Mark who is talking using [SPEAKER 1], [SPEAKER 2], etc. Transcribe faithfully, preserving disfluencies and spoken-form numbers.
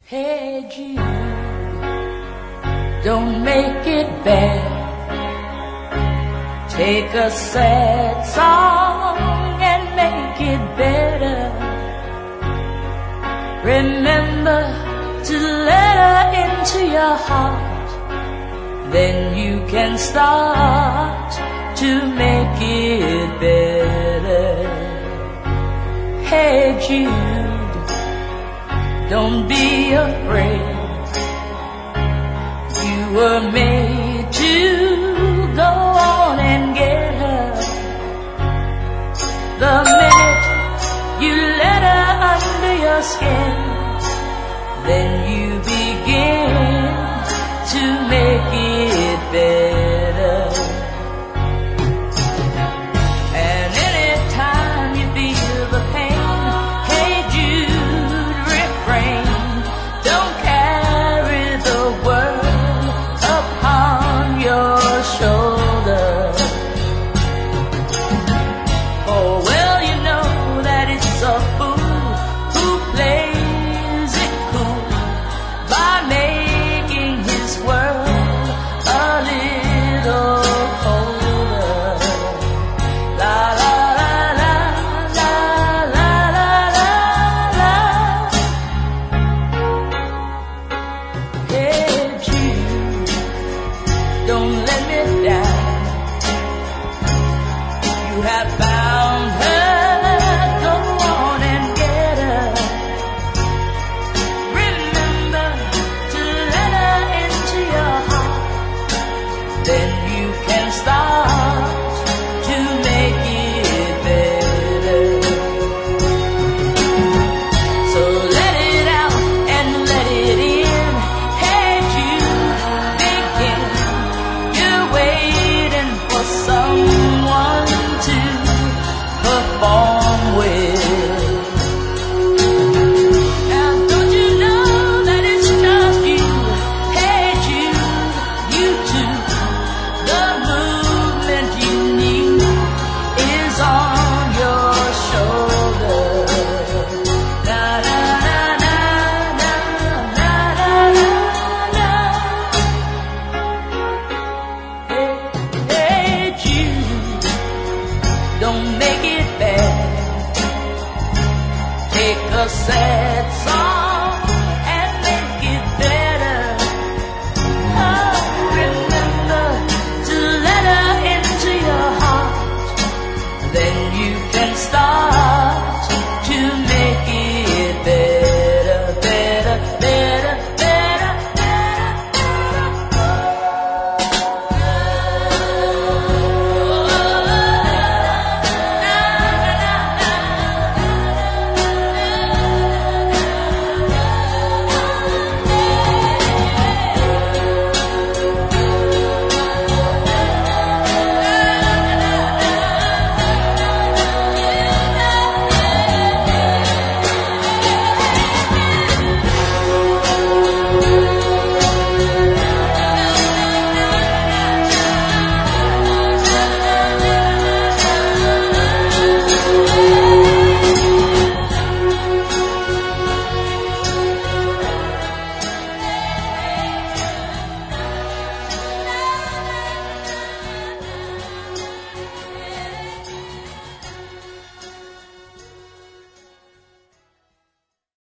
[SPEAKER 1] Hey Jude, don't make it bad. Take a sad song and make it better. Remember to let her into your heart, then you can start to make it better. Hey Jude, don't be afraid. You were made to go on and get her. The minute you let her under your skin,